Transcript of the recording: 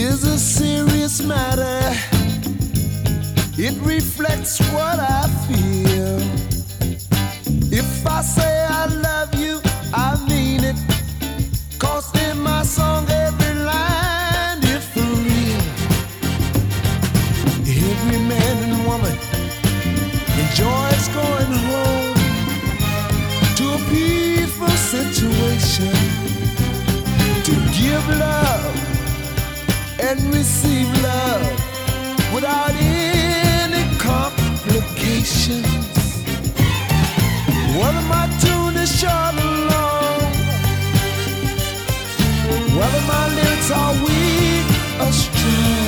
is a serious matter. It reflects what I feel. If I say I love you, I mean it. 'Cause in my song every line is for real. Every man and woman enjoys going home to a peaceful situation, to give love and receive love without any complications. Whether my tune is short or long, whether my lyrics are weak or strong,